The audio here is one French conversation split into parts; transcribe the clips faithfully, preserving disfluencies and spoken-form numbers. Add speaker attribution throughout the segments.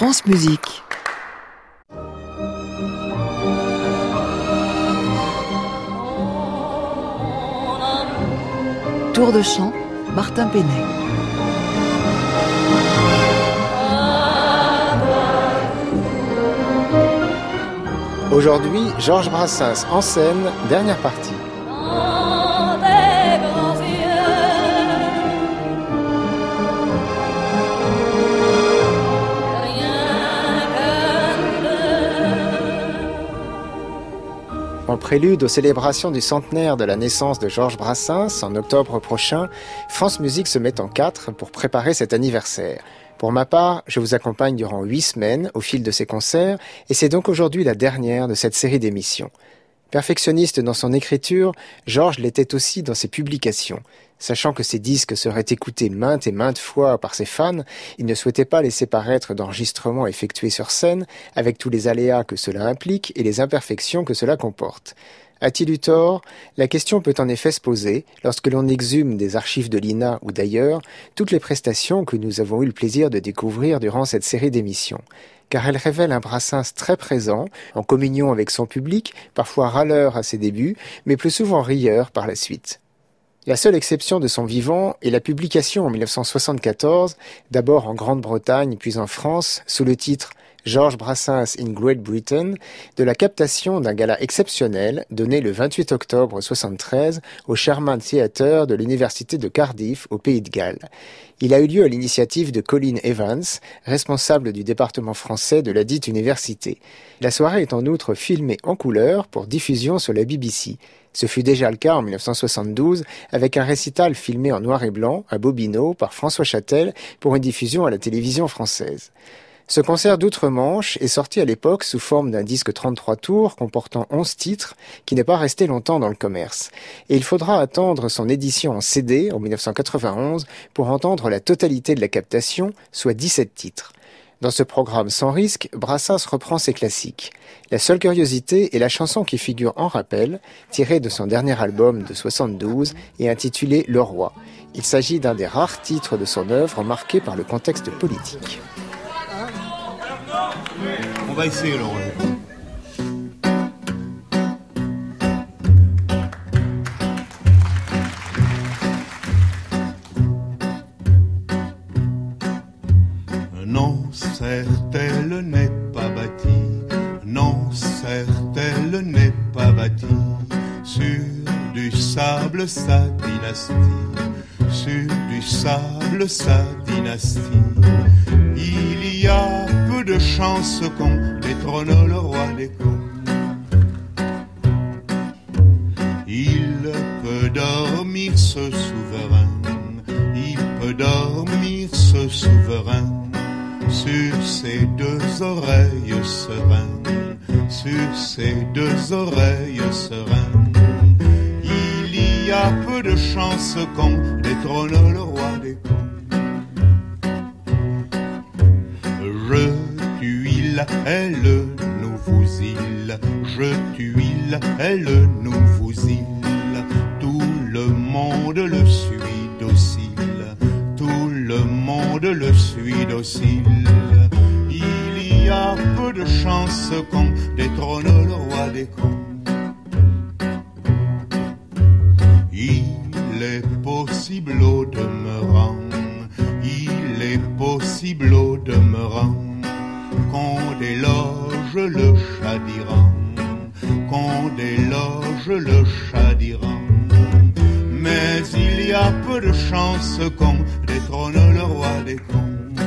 Speaker 1: France Musique. Tour de chant, Martin Penet.
Speaker 2: Aujourd'hui, Georges Brassens en scène, dernière partie. En prélude aux célébrations du centenaire de la naissance de Georges Brassens, en octobre prochain, France Musique se met en quatre pour préparer cet anniversaire. Pour ma part, je vous accompagne durant huit semaines au fil de ces concerts, et c'est donc aujourd'hui la dernière de cette série d'émissions. Perfectionniste dans son écriture, Georges l'était aussi dans ses publications. Sachant que ses disques seraient écoutés maintes et maintes fois par ses fans, il ne souhaitait pas laisser paraître d'enregistrements effectués sur scène, avec tous les aléas que cela implique et les imperfections que cela comporte. A-t-il eu tort ? La question peut en effet se poser lorsque l'on exhume des archives de l'I N A ou d'ailleurs toutes les prestations que nous avons eu le plaisir de découvrir durant cette série d'émissions. Car elles révèlent un Brassens très présent, en communion avec son public, parfois râleur à ses débuts, mais plus souvent rieur par la suite. La seule exception de son vivant est la publication en dix-neuf cent soixante-quatorze, d'abord en Grande-Bretagne puis en France, sous le titre « Georges Brassens in Great Britain », de la captation d'un gala exceptionnel donné le vingt-huit octobre soixante-treize au Sherman Theatre de l'Université de Cardiff au Pays de Galles. Il a eu lieu à l'initiative de Colin Evans, responsable du département français de la dite université. La soirée est en outre filmée en couleur pour diffusion sur la B B C. Ce fut déjà le cas en dix-neuf cent soixante-douze avec un récital filmé en noir et blanc à Bobino par François Châtel pour une diffusion à la télévision française. Ce concert d'outre-Manche est sorti à l'époque sous forme d'un disque trente-trois tours comportant onze titres qui n'est pas resté longtemps dans le commerce. Et il faudra attendre son édition en C D en dix-neuf cent quatre-vingt-onze pour entendre la totalité de la captation, soit dix-sept titres. Dans ce programme sans risque, Brassens reprend ses classiques. La seule curiosité est la chanson qui figure en rappel, tirée de son dernier album de soixante-douze et intitulée Le Roi. Il s'agit d'un des rares titres de son œuvre marqué par le contexte politique.
Speaker 3: On va essayer le roi. Non, certes, elle n'est pas bâtie. Non, certes, elle n'est pas bâtie sur du sable sa dynastie. Sur du sable sa dynastie. Il y a peu de chances qu'on détrône le roi des contes. Il peut dormir ce souverain. Il peut dormir ce souverain. Sur ses deux oreilles sereines, sur ses deux oreilles sereines, il y a peu de chances qu'on détrône le roi des contes. Je tuile, elle nous fusille, je tuile, elle nous fusille, tout le monde le suit docile. Tout le monde le suit docile. Il y a peu de chances qu'on détrône le roi des contes. Il est possible au demeurant, il est possible au demeurant qu'on déloge le chat d'Iran, qu'on déloge le chat d'Iran. Mais il y a peu de chances qu'on détrône le roi des contes.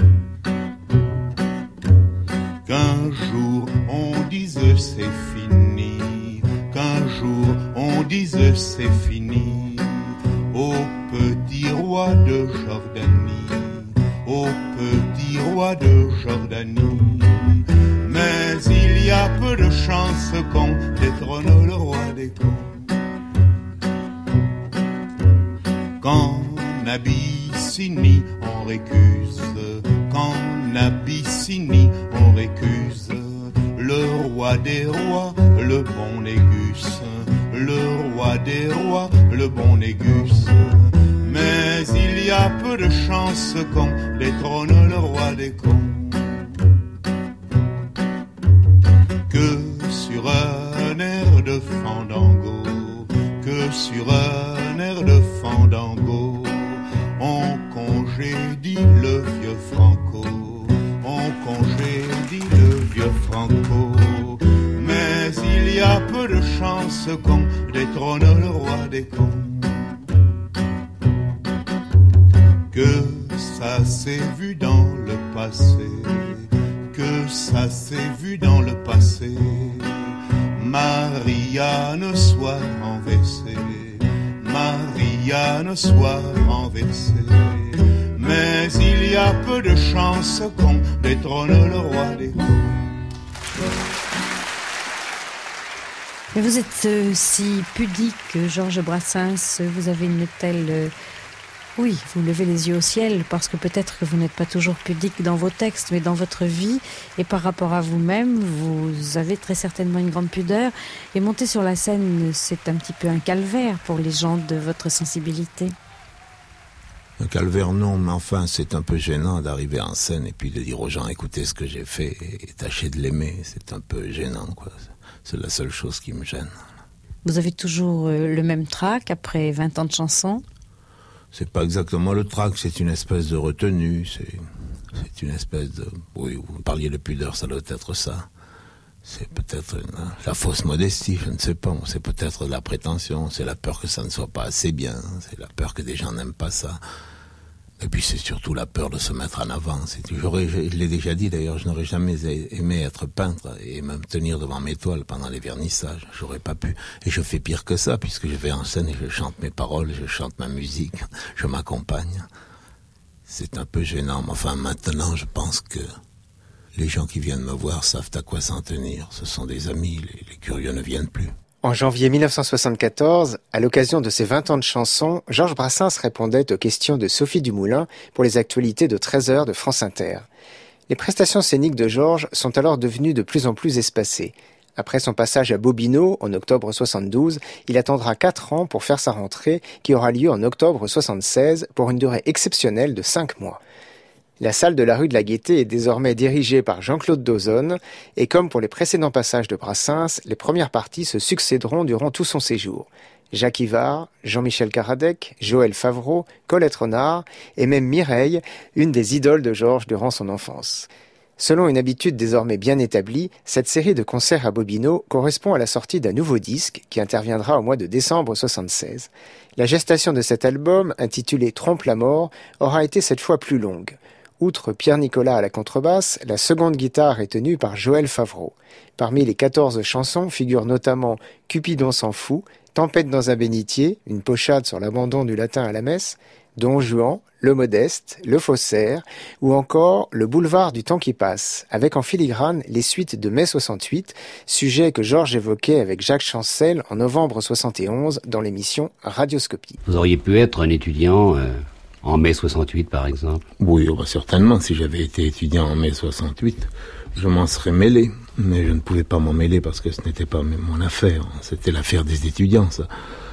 Speaker 3: Qu'un jour on dise c'est fini, qu'un jour on dise c'est fini, au petit roi de Jordanie, au petit roi de Jordanie. Mais il y a peu de chances qu'on détrône le roi des contes. Qu'en Abyssinie on récuse, qu'en Abyssinie on récuse, le roi des rois, le bon Négus, le roi des rois, le bon Négus. Mais il y a peu de chances qu'on détrône le roi des contes. sur un air de fandango, on congédie le vieux Franco, on congédie le vieux Franco. Mais il y a peu de chances qu'on détrône le roi des cons. Que ça s'est vu dans le passé, que ça s'est vu dans le passé. Marianne soit renversée, Marianne soit renversée. Mais il y a peu de chances qu'on détrône le roi des cons.
Speaker 4: Mais vous êtes euh, si pudique, Georges Brassens, vous avez une telle... Euh, oui, vous levez les yeux au ciel, parce que peut-être que vous n'êtes pas toujours pudique dans vos textes, mais dans votre vie, et par rapport à vous-même, vous avez très certainement une grande pudeur, et monter sur la scène, c'est un petit peu un calvaire pour les gens de votre sensibilité.
Speaker 5: Un calvaire non, mais enfin c'est un peu gênant d'arriver en scène et puis de dire aux gens écoutez ce que j'ai fait et tâchez de l'aimer, c'est un peu gênant quoi. C'est la seule chose qui me gêne.
Speaker 4: Vous avez toujours le même trac après vingt ans de chansons?
Speaker 5: C'est pas exactement le trac, c'est une espèce de retenue, c'est, c'est une espèce de... Oui, vous parliez de pudeur, ça doit être ça. C'est peut-être une, la fausse modestie, je ne sais pas. C'est peut-être la prétention, c'est la peur que ça ne soit pas assez bien, c'est la peur que des gens n'aiment pas ça. Et puis c'est surtout la peur de se mettre en avant. C'est, j'aurais, je, je l'ai déjà dit d'ailleurs, je n'aurais jamais aimé être peintre et me tenir devant mes toiles pendant les vernissages. J'aurais pas pu. Et je fais pire que ça, puisque je vais en scène et je chante mes paroles, je chante ma musique, je m'accompagne. C'est un peu gênant, mais enfin maintenant je pense que les gens qui viennent me voir savent à quoi s'en tenir. Ce sont des amis, les, les curieux ne viennent plus.
Speaker 2: En janvier mille neuf cent soixante-quatorze, à l'occasion de ses vingt ans de chansons, Georges Brassens répondait aux questions de Sophie Dumoulin pour les actualités de treize heures de France Inter. Les prestations scéniques de Georges sont alors devenues de plus en plus espacées. Après son passage à Bobino en octobre soixante-douze, il attendra quatre ans pour faire sa rentrée qui aura lieu en octobre soixante-seize pour une durée exceptionnelle de cinq mois. La salle de la rue de la Gaîté est désormais dirigée par Jean-Claude Dozon et comme pour les précédents passages de Brassens, les premières parties se succéderont durant tout son séjour. Jacques Ivard, Jean-Michel Karadec, Joël Favreau, Colette Renard et même Mireille, une des idoles de Georges durant son enfance. Selon une habitude désormais bien établie, cette série de concerts à Bobino correspond à la sortie d'un nouveau disque qui interviendra au mois de décembre soixante-seize. La gestation de cet album, intitulé Trompe la mort, aura été cette fois plus longue. Outre Pierre Nicolas à la contrebasse, la seconde guitare est tenue par Joël Favreau. Parmi les quatorze chansons figurent notamment Cupidon s'en fout, Tempête dans un bénitier, une pochade sur l'abandon du latin à la messe, Don Juan, Le Modeste, Le Faussaire, ou encore Le Boulevard du temps qui passe, avec en filigrane les suites de mai soixante-huit, sujet que Georges évoquait avec Jacques Chancel en novembre soixante et onze dans l'émission Radioscopie.
Speaker 6: Vous auriez pu être un étudiant euh, en mai soixante-huit par exemple?
Speaker 5: Oui, bah certainement, si j'avais été étudiant en mai soixante-huit, je m'en serais mêlé. Mais je ne pouvais pas m'en mêler parce que ce n'était pas mon affaire, c'était l'affaire des étudiants, ça.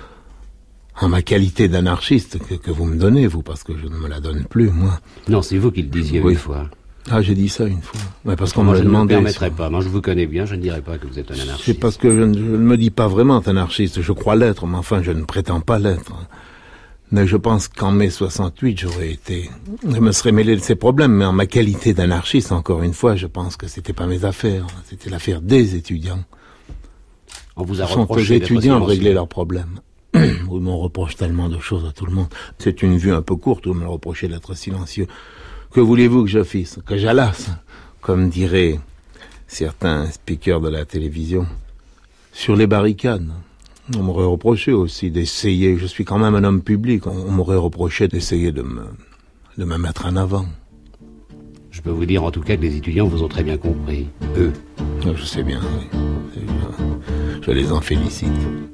Speaker 5: En ma qualité d'anarchiste que, que vous me donnez, vous, parce que je ne me la donne plus, moi.
Speaker 6: Non, c'est vous qui le disiez oui. une fois.
Speaker 5: Ah, j'ai dit ça une fois. Ouais, parce qu'on
Speaker 6: moi,
Speaker 5: m'a
Speaker 6: je
Speaker 5: demandé.
Speaker 6: Je ne me permettrai pas. Moi, je vous connais bien, je ne dirais pas que vous êtes un anarchiste.
Speaker 5: C'est parce que je ne, je ne me dis pas vraiment anarchiste. Je crois l'être, mais enfin, je ne prétends pas l'être. Mais je pense qu'en mai soixante-huit, j'aurais été... Je me serais mêlé de ces problèmes, mais en ma qualité d'anarchiste, encore une fois, je pense que c'était pas mes affaires. C'était l'affaire des étudiants.
Speaker 6: On vous a
Speaker 5: Ce sont
Speaker 6: reproché
Speaker 5: les étudiants de régler leurs problèmes. Oui, mais on reproche tellement de choses à tout le monde. C'est une vue un peu courte, vous me reprochez d'être silencieux. Que voulez-vous que je fasse? Que j'alasse, comme diraient certains speakers de la télévision. Sur les barricades. On m'aurait reproché aussi d'essayer, je suis quand même un homme public, on m'aurait reproché d'essayer de me, de me mettre en avant.
Speaker 6: Je peux vous dire en tout cas que les étudiants vous ont très bien compris, eux.
Speaker 5: Je sais bien, oui. Je, je les en félicite.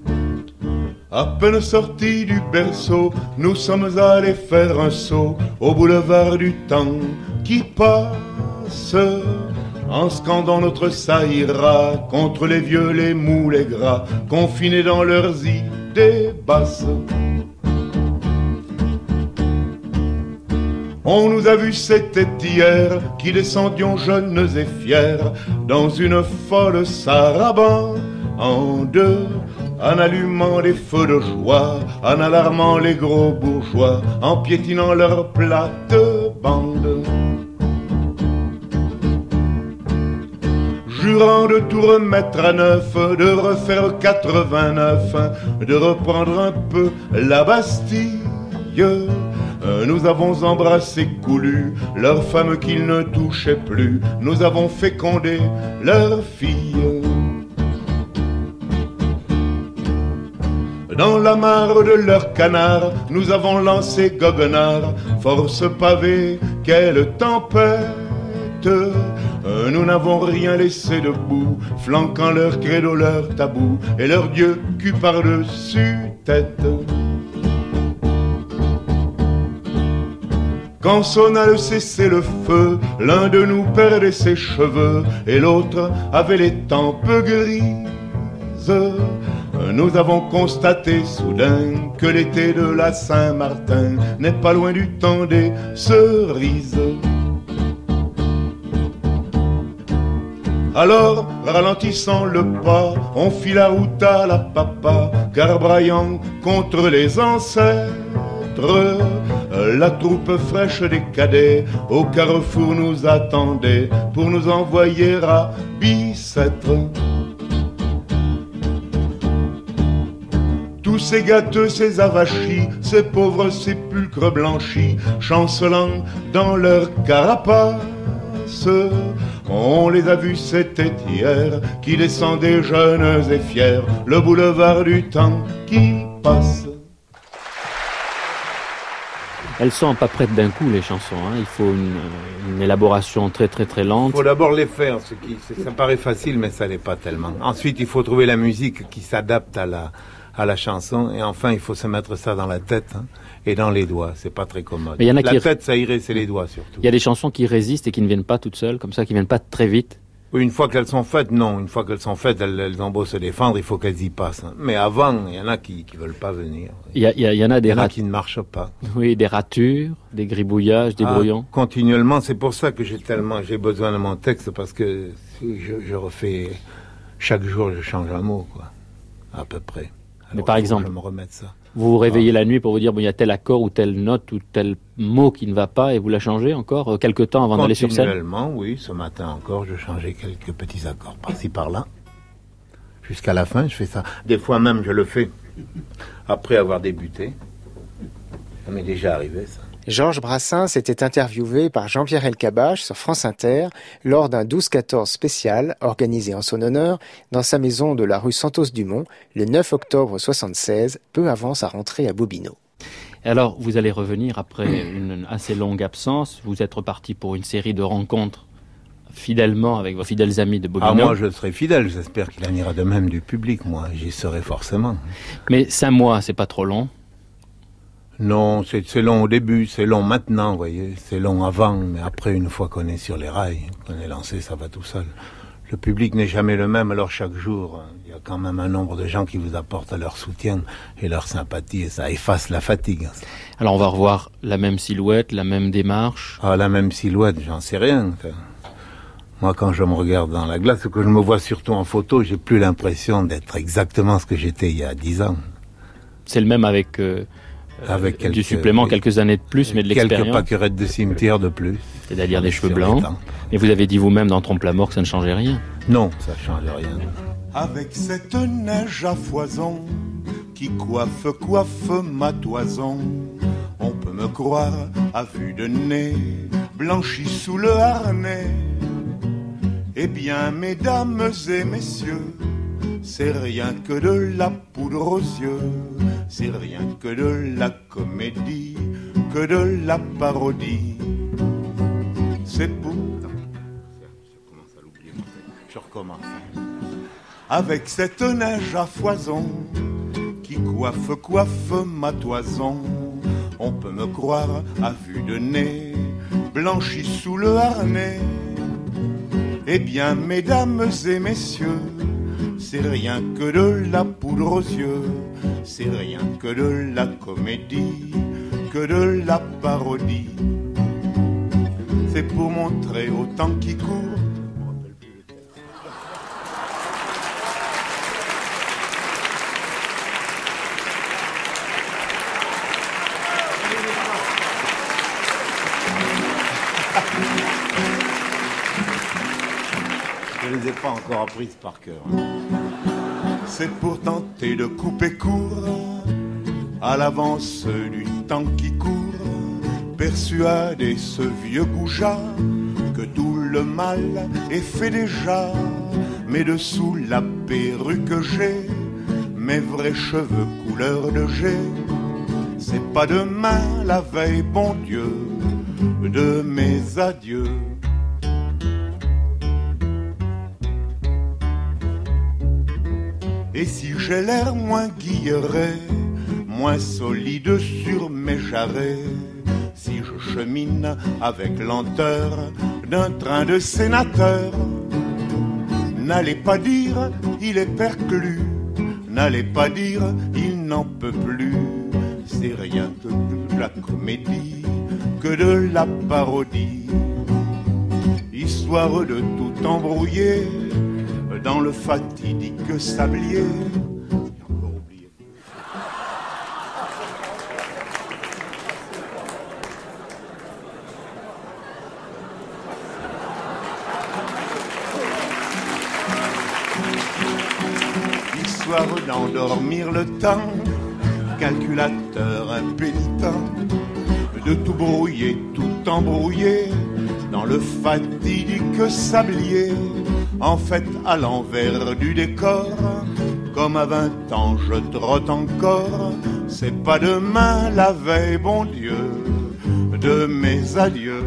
Speaker 3: À peine sortis du berceau, nous sommes allés faire un saut au boulevard du temps qui passe. En scandant notre ça ira contre les vieux, les mous, les gras, confinés dans leurs idées basses. On nous a vus, c'était hier, qui descendions jeunes et fiers, dans une folle sarabande, en deux, en allumant les feux de joie, en alarmant les gros bourgeois, en piétinant leurs plates-bandes. Jurant de tout remettre à neuf, de refaire quatre-vingt-neuf, de reprendre un peu la Bastille. Nous avons embrassé coulu leurs femmes qu'ils ne touchaient plus, nous avons fécondé leurs filles. Dans la mare de leurs canards, nous avons lancé goguenard, force pavée, quelle tempête! Nous n'avons rien laissé debout, flanquant leur credo, leur tabou, et leur dieu cul par-dessus tête. Quand sonna le cessez-le-feu, l'un de nous perdait ses cheveux, et l'autre avait les tempes grises. Nous avons constaté soudain que l'été de la Saint-Martin n'est pas loin du temps des cerises. Alors, ralentissant le pas, on fit la route à la papa, car braillant contre les ancêtres, la troupe fraîche des cadets au carrefour nous attendait pour nous envoyer à Bicêtre. Tous ces gâteux, ces avachis, ces pauvres sépulcres blanchis, chancelant dans leur carapace, on les a vus, c'était hier, qui descendaient jeunes et fiers, le boulevard du temps qui passe.
Speaker 7: Elles sont pas prêtes d'un coup, les chansons. Hein. Il faut une, une élaboration très très très lente.
Speaker 5: Il faut d'abord les faire, ce qui, ça paraît facile, mais ça l'est pas tellement. Ensuite, il faut trouver la musique qui s'adapte à la, à la chanson. Et enfin, il faut se mettre ça dans la tête, hein, et dans les doigts. C'est pas très commode.
Speaker 7: Mais y en a
Speaker 5: la
Speaker 7: qui...
Speaker 5: tête, ça irait, c'est les doigts surtout.
Speaker 7: Il y a des chansons qui résistent et qui ne viennent pas toutes seules, comme ça, qui viennent pas très vite.
Speaker 5: Oui, une fois qu'elles sont faites, non. Une fois qu'elles sont faites, elles, elles ont beau se défendre, il faut qu'elles y passent. Hein. Mais avant, il y en a qui qui veulent pas venir.
Speaker 7: Il y, a, il y en a des
Speaker 5: il y en a
Speaker 7: rat...
Speaker 5: qui ne marchent pas.
Speaker 7: Oui, des ratures, des gribouillages, des
Speaker 5: ah,
Speaker 7: brouillons.
Speaker 5: Continuellement, c'est pour ça que j'ai tellement j'ai besoin de mon texte, parce que je, je refais chaque jour, je change un mot, quoi, à peu près. Alors,
Speaker 7: mais par exemple,
Speaker 5: je me remette ça.
Speaker 7: Vous vous réveillez ah. la nuit pour vous dire bon, il y a tel accord ou telle note ou tel mot qui ne va pas et vous la changez encore euh, quelques temps avant d'aller sur scène.
Speaker 5: Continuellement, oui. Ce matin encore, je changeais quelques petits accords par-ci par-là. Jusqu'à la fin, je fais ça. Des fois même, je le fais après avoir débuté. Ça m'est déjà arrivé, ça.
Speaker 2: Georges Brassens était interviewé par Jean-Pierre Elkabbach sur France Inter lors d'un douze quatorze spécial organisé en son honneur dans sa maison de la rue Santos-Dumont le neuf octobre soixante-seize, peu avant sa rentrée à Bobino.
Speaker 7: Alors, vous allez revenir après une assez longue absence. Vous êtes reparti pour une série de rencontres fidèlement avec vos fidèles amis de Bobino.
Speaker 5: Ah, moi, je serai fidèle. J'espère qu'il en ira de même du public. Moi, j'y serai forcément.
Speaker 7: Mais cinq mois, c'est pas trop long?
Speaker 5: Non, c'est, c'est long au début, c'est long maintenant, vous voyez. C'est long avant, mais après, une fois qu'on est sur les rails, qu'on est lancé, ça va tout seul. Le public n'est jamais le même, alors chaque jour, il y a quand même un nombre de gens qui vous apportent leur soutien et leur sympathie, et ça efface la fatigue.
Speaker 7: Alors on va revoir la même silhouette, la même démarche.
Speaker 5: Ah, la même silhouette, j'en sais rien. Moi, quand je me regarde dans la glace, que je me vois surtout en photo, j'ai plus l'impression d'être exactement ce que j'étais il y a dix ans.
Speaker 7: C'est le même avec... Euh...
Speaker 5: Avec quelques,
Speaker 7: du supplément, quelques années de plus, mais de l'expérience.
Speaker 5: Quelques pâquerettes de cimetière de plus.
Speaker 7: C'est-à-dire des cheveux blancs. Et vous avez dit vous-même dans Trompe la mort que ça ne changeait rien.
Speaker 5: Non, ça ne change rien.
Speaker 3: Avec cette neige à foison qui coiffe, coiffe ma toison, on peut me croire à vue de nez, blanchi sous le harnais. Eh bien, mesdames et messieurs, c'est rien que de la poudre aux yeux, c'est rien que de la comédie, que de la parodie. C'est pour... Je commence à l'oublier. Je recommence. Avec cette neige à foison qui coiffe, coiffe ma toison, on peut me croire à vue de nez, blanchi sous le harnais. Eh bien, mesdames et messieurs, c'est rien que de la poudre aux yeux, c'est rien que de la comédie, que de la parodie. C'est pour montrer au temps qui court.
Speaker 5: Je ne les ai pas encore apprises par cœur.
Speaker 3: C'est pour tenter de couper court à l'avance du temps qui court, persuader ce vieux goujat que tout le mal est fait déjà. Mais dessous la perruque que j'ai, mes vrais cheveux couleur de jet, c'est pas demain la veille, bon Dieu, de mes adieux. Et si j'ai l'air moins guilleret, moins solide sur mes jarrets, si je chemine avec lenteur d'un train de sénateur, n'allez pas dire il est perclus, n'allez pas dire il n'en peut plus. C'est rien que de la comédie, que de la parodie, histoire de tout embrouiller dans le fatidique sablier. Histoire d'endormir le temps, calculateur impénitent, de tout brouiller, tout embrouiller dans le fatidique sablier. En fait, à l'envers du décor, comme à vingt ans je trotte encore, c'est pas demain la veille, bon Dieu, de mes adieux.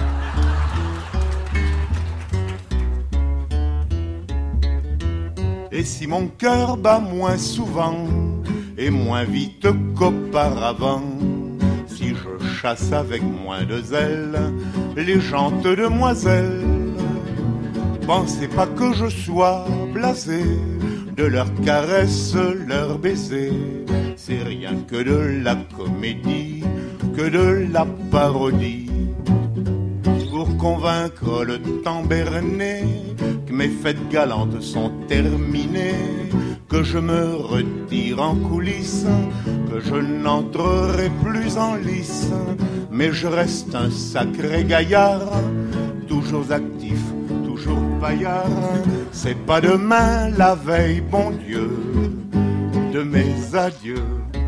Speaker 3: Et si mon cœur bat moins souvent et moins vite qu'auparavant, si je chasse avec moins de zèle les jantes demoiselles, pensez pas que je sois blasé de leurs caresses, leurs baisers. C'est rien que de la comédie, que de la parodie, pour convaincre le temps berné que mes fêtes galantes sont terminées, que je me retire en coulisses, que je n'entrerai plus en lice. Mais je reste un sacré gaillard, toujours actif, toujours paillard. C'est pas demain la veille, bon Dieu, de mes adieux.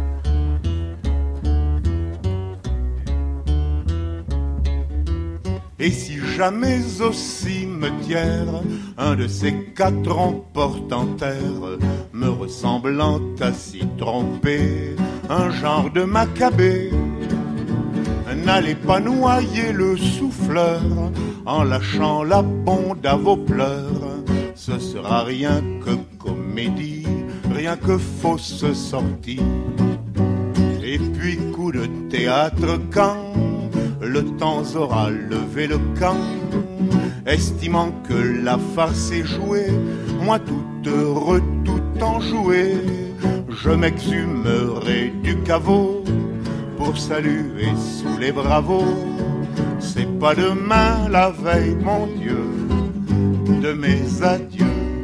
Speaker 3: Et si jamais au cimetière un de ces quatre emporte en terre, me ressemblant à s'y tromper, un genre de macabée, n'allez pas noyer le souffleur en lâchant la bonde à vos pleurs. Ce sera rien que comédie, rien que fausse sortie. Et puis coup de théâtre quand le temps aura levé le camp, estimant que la farce est jouée, moi tout heureux, tout enjoué, je m'exhumerai du caveau pour saluer sous les bravos. C'est pas demain la veille, mon Dieu, de mes adieux.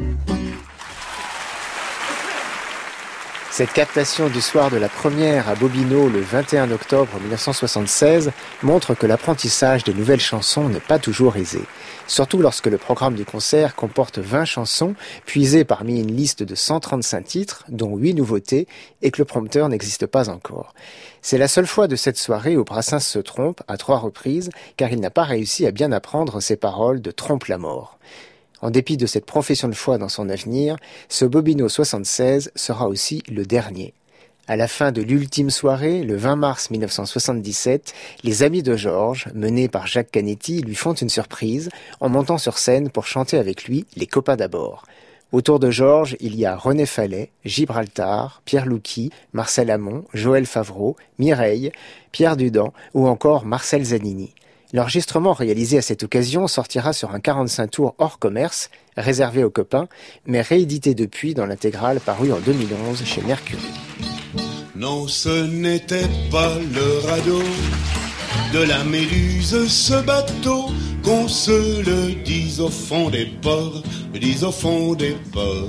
Speaker 2: Cette captation du soir de la première à Bobino le vingt et un octobre mille neuf cent soixante-seize montre que l'apprentissage des nouvelles chansons n'est pas toujours aisé. Surtout lorsque le programme du concert comporte vingt chansons, puisées parmi une liste de cent trente-cinq titres, dont huit nouveautés, et que le prompteur n'existe pas encore. C'est la seule fois de cette soirée où Brassens se trompe à trois reprises, car il n'a pas réussi à bien apprendre ses paroles de Trompe la mort. En dépit de cette profession de foi dans son avenir, ce Bobino soixante-seize sera aussi le dernier. À la fin de l'ultime soirée, le vingt mars mille neuf cent soixante-dix-sept, les amis de Georges, menés par Jacques Canetti, lui font une surprise en montant sur scène pour chanter avec lui Les copains d'abord. Autour de Georges, il y a René Fallet, Gibraltar, Pierre Louky, Marcel Amont, Joël Favreau, Mireille, Pierre Dudant ou encore Marcel Zanini. L'enregistrement réalisé à cette occasion sortira sur un quarante-cinq tours hors commerce, réservé aux copains, mais réédité depuis dans l'intégrale parue en deux mille onze chez Mercury.
Speaker 3: Non, ce n'était pas le radeau de la Méduse, ce bateau, qu'on se le dise au fond des ports, dise au fond des ports.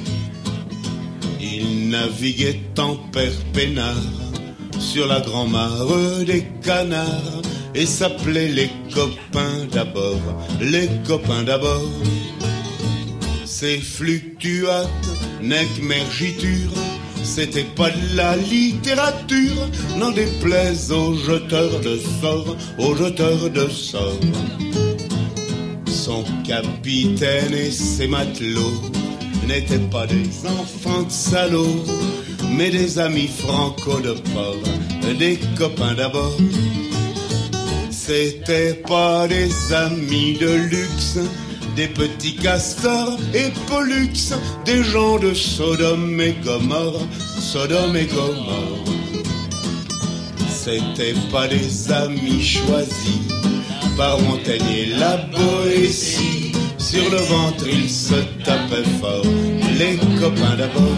Speaker 3: Il naviguait en père peinard sur la grand-mare des canards. et s'appelaient les copains d'abord, les copains d'abord. Ces fluctuates, nec mergiture, c'était pas de la littérature, n'en déplaise aux jeteurs de sorts, aux jeteurs de sorts. Son capitaine et ses matelots n'étaient pas des enfants de salauds, mais des amis franco de port, des copains d'abord. C'était pas des amis de luxe, des petits castors et pollux, des gens de Sodome et Gomorre, Sodome et Gomorre. C'était pas des amis choisis par Montaigne et la Boétie. Sur le ventre ils se tapaient fort, les copains d'abord.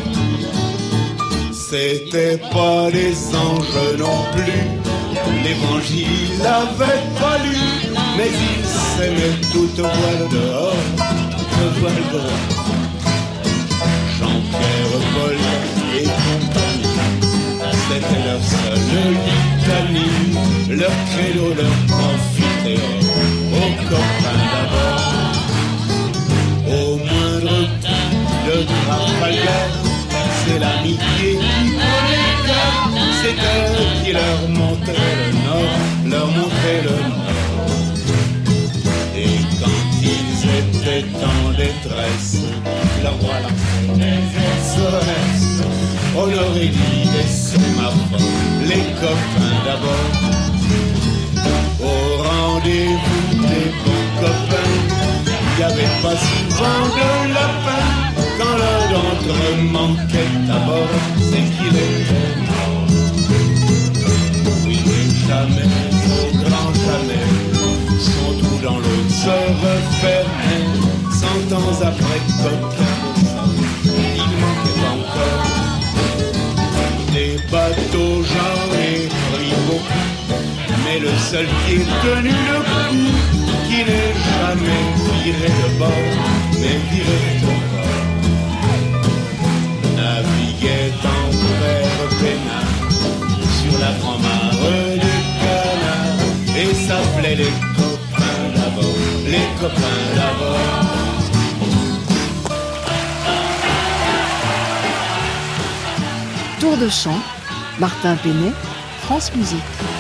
Speaker 3: C'était pas des anges non plus, l'évangile avait pas lu, mais ils s'aimaient tout au voile dehors, au voile dehors. Jean-Pierre, Paul et compagnie, c'était leur seule litanie, leur credo, leur profiteor, aux copains d'abord. Au moindre coup de Trafalgar, c'est l'amitié qui prenait le cœur, c'est elle qui leur montrait le nord, leur montrait le nord. Et quand ils étaient en détresse, le roi leur faisait S O S. Honoré-lui et sémaphore, les copains d'abord. Au rendez-vous des bons copains, il n'y avait pas souvent de lapin. Quand l'un d'entre eux manquait à bord, c'est qu'il était mort. Oui, mais jamais, au grand jamais, son trou dans l'autre se refermait. Cent ans après Coquin, il manquait encore des bateaux, j'en ai pris beaucoup, mais le seul qui est tenu le coup, qui n'est jamais viré de bord, mais viré de bord, naviguait en frère peinard sur la grand-mare du canard et s'appelait les copains d'abord, les copains d'abord.
Speaker 1: Tour de chant, Martin Penet, France Musique.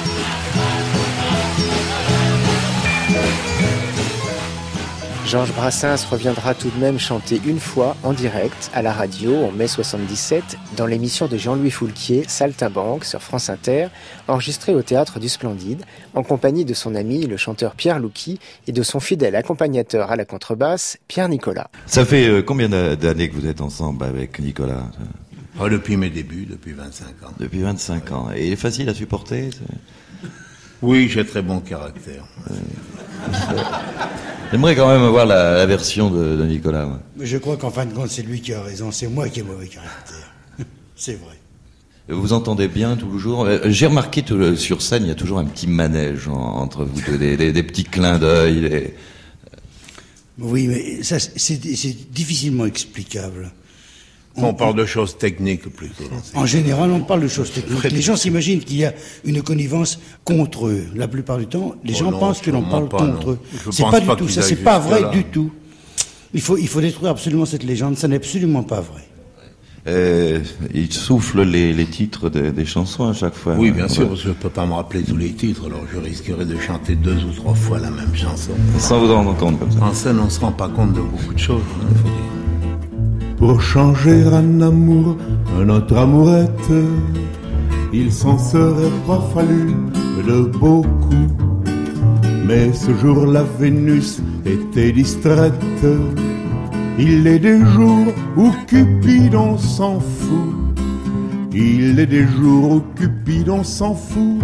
Speaker 2: Georges Brassens reviendra tout de même chanter une fois en direct à la radio en mai soixante-dix-sept dans l'émission de Jean-Louis Foulquier, Saltimbanque sur France Inter, enregistrée au Théâtre du Splendide, en compagnie de son ami le chanteur Pierre Louki et de son fidèle accompagnateur à la contrebasse, Pierre Nicolas.
Speaker 8: Ça fait euh, combien d'années que vous êtes ensemble avec Nicolas ?
Speaker 5: Oh, depuis mes débuts, depuis vingt-cinq ans.
Speaker 8: Depuis vingt-cinq ans. Et il est facile à supporter ?
Speaker 5: Oui, j'ai très bon caractère.
Speaker 8: Euh, J'aimerais quand même avoir la, la version de, de Nicolas. Ouais.
Speaker 9: Mais je crois qu'en fin de compte, c'est lui qui a raison. C'est moi qui ai mauvais caractère. C'est vrai.
Speaker 8: Vous entendez bien tout le jour. J'ai remarqué tout, sur scène, il y a toujours un petit manège en, entre vous deux, des, des, des petits clins d'œil. Des...
Speaker 9: Oui, mais ça, c'est, c'est difficilement explicable.
Speaker 5: On, on parle de choses techniques plutôt.
Speaker 9: En général, on parle de choses techniques. Les gens s'imaginent qu'il y a une connivence contre eux. La plupart du temps, les oh gens non, pensent que l'on parle pas, contre non. eux. Je c'est pas du pas tout ça. C'est pas vrai là. Du tout. Il faut, il faut détruire absolument cette légende. Ça n'est absolument pas vrai.
Speaker 8: Euh, il souffle les, les titres de, des chansons à chaque fois.
Speaker 5: Oui, bien ouais. sûr, parce que je peux pas me rappeler tous les titres, alors je risquerais de chanter deux ou trois fois la même chanson.
Speaker 8: Sans vous en rendre compte comme ça.
Speaker 5: En scène, on se rend pas compte de beaucoup de choses, hein, il faut dire.
Speaker 3: Pour changer un amour, un autre amourette, il s'en serait pas fallu de beaucoup. Mais ce jour la Vénus était distraite. Il est des jours où Cupidon s'en fout. Il est des jours où Cupidon s'en fout.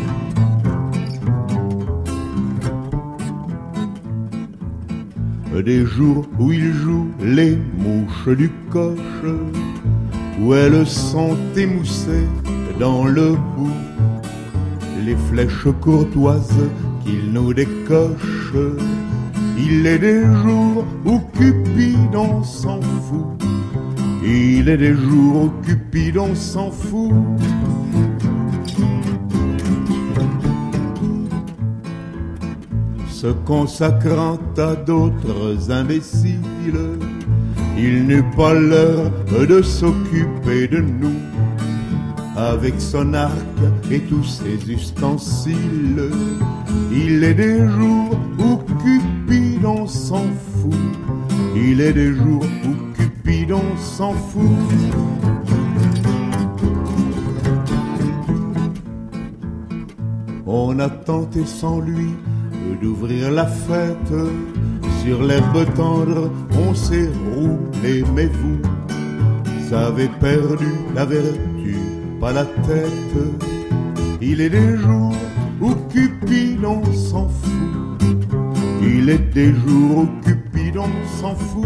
Speaker 3: Des jours où il joue les mouches du coche, où elles sont émoussées dans le bout, les flèches courtoises qu'il nous décoche. Il est des jours où Cupidon s'en fout. Il est des jours où Cupidon s'en fout. se consacrant à d'autres imbéciles. Il n'eut pas l'heure de s'occuper de nous, avec son arc et tous ses ustensiles. Il est des jours où Cupidon s'en fout, il est des jours où Cupidon s'en fout. On a tenté sans lui d'ouvrir la fête. Sur l'herbe tendre, on s'est roulé, mais vous avez perdu la vertu, pas la tête. Il est des jours où Cupidon s'en fout, il est des jours où Cupidon s'en fout.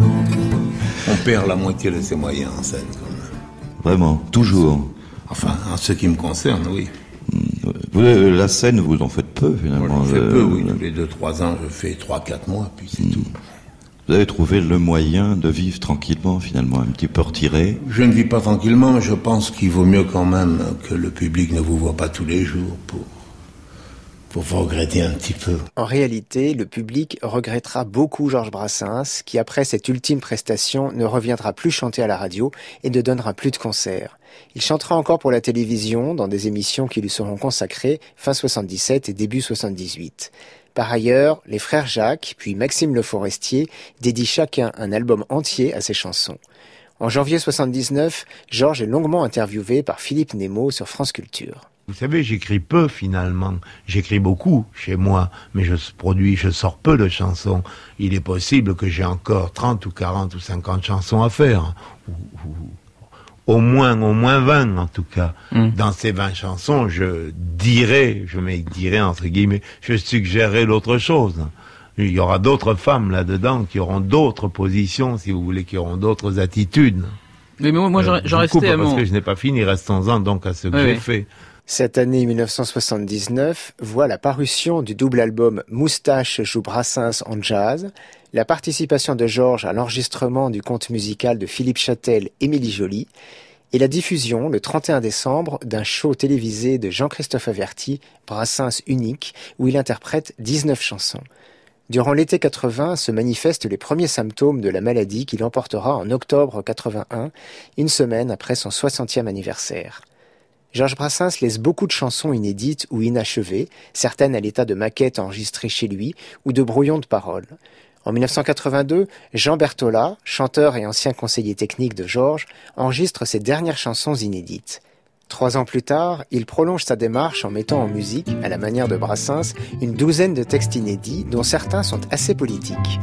Speaker 5: On perd la moitié de ses moyens en scène, quand même.
Speaker 8: Vraiment, toujours.
Speaker 5: Enfin, en ce qui me concerne, oui.
Speaker 8: Vous, la scène, vous en faites peu, finalement.
Speaker 5: Moi, j'en fais peu, oui. Tous les deux, trois ans, je fais trois, quatre mois, puis c'est mmh. tout.
Speaker 8: Vous avez trouvé le moyen de vivre tranquillement, finalement, un petit peu retiré?
Speaker 5: Je ne vis pas tranquillement, mais je pense qu'il vaut mieux quand même que le public ne vous voit pas tous les jours pour, pour vous regretter un petit peu.
Speaker 2: En réalité, le public regrettera beaucoup Georges Brassens, qui après cette ultime prestation ne reviendra plus chanter à la radio et ne donnera plus de concerts. Il chantera encore pour la télévision dans des émissions qui lui seront consacrées fin soixante-dix-sept et début soixante-dix-huit. Par ailleurs, les frères Jacques, puis Maxime Le Forestier, dédient chacun un album entier à ses chansons. En janvier soixante-dix-neuf, Georges est longuement interviewé par Philippe Nemo sur France Culture.
Speaker 10: Vous savez, j'écris peu finalement. J'écris beaucoup chez moi, mais je produis, je sors peu de chansons. Il est possible que j'ai encore trente ou quarante ou cinquante chansons à faire. Ou, ou, au moins, au moins vingt en tout cas. Mm. Dans ces vingt chansons, je dirais, je mets dirais entre guillemets, je suggérerais d'autres choses. Il y aura d'autres femmes là-dedans qui auront d'autres positions, si vous voulez, qui auront d'autres attitudes.
Speaker 7: Oui, mais moi, moi euh, j'en restais à mon...
Speaker 10: Parce que je n'ai pas fini, restons-en donc à ce que oui, j'ai oui. fait.
Speaker 2: Cette année mille neuf cent soixante-dix-neuf voit la parution du double album Moustache joue Brassens en jazz, la participation de Georges à l'enregistrement du conte musical de Philippe Châtel, Émilie Joly, et la diffusion, le trente et un décembre, d'un show télévisé de Jean-Christophe Averty, Brassens unique, où il interprète dix-neuf chansons. Durant l'été quatre-vingts se manifestent les premiers symptômes de la maladie qui l'emportera en octobre quatre-vingt-un, une semaine après son soixantième anniversaire. Georges Brassens laisse beaucoup de chansons inédites ou inachevées, certaines à l'état de maquettes enregistrées chez lui ou de brouillons de paroles. En dix-neuf cent quatre-vingt-deux, Jean Berthollat, chanteur et ancien conseiller technique de Georges, enregistre ses dernières chansons inédites. Trois ans plus tard, il prolonge sa démarche en mettant en musique, à la manière de Brassens, une douzaine de textes inédits dont certains sont assez politiques.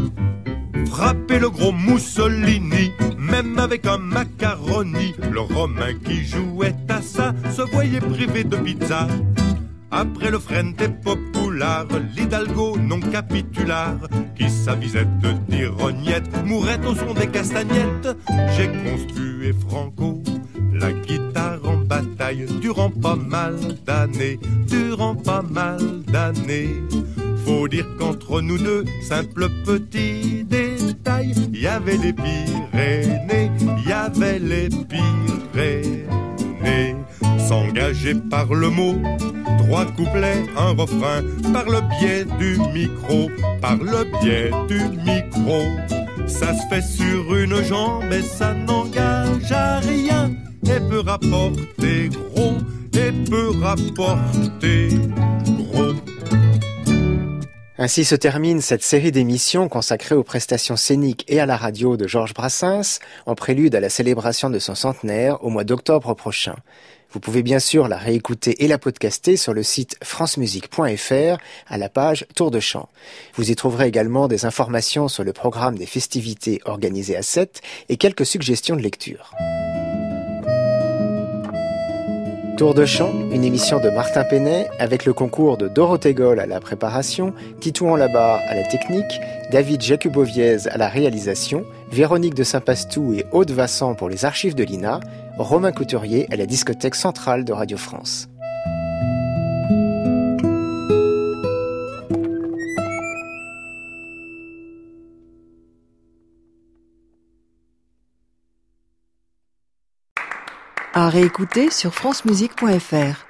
Speaker 11: Frapper le gros Mussolini, même avec un macaroni. Le Romain qui jouait à ça se voyait privé de pizza. Après le Frente Populaire, l'Hidalgo non capitulaire, qui s'avisait de t'irognette, mourait au son des castagnettes. J'ai conspué Franco, la guitare en bataille, durant pas mal d'années, durant pas mal d'années. Faut dire qu'entre nous deux, simple petit détail, y avait les Pyrénées, y avait les Pyrénées. S'engager par le mot, trois couplets, un refrain, par le biais du micro, par le biais du micro. Ça se fait sur une jambe et ça n'engage à rien, et peut rapporter gros, et peut rapporter gros.
Speaker 2: Ainsi se termine cette série d'émissions consacrées aux prestations scéniques et à la radio de Georges Brassens, en prélude à la célébration de son centenaire au mois d'octobre prochain. Vous pouvez bien sûr la réécouter et la podcaster sur le site francemusique point f r à la page Tour de chant. Vous y trouverez également des informations sur le programme des festivités organisées à Sète et quelques suggestions de lecture. Tour de chant, une émission de Martin Penet avec le concours de Dorothée Goll à la préparation, Titouan Labarre à la technique, David Jacuboviez à la réalisation, Véronique de Saint-Pastou et Aude Vassan pour les archives de l'I N A, Romain Couturier à la discothèque centrale de Radio France.
Speaker 1: À réécouter sur francemusique point f r.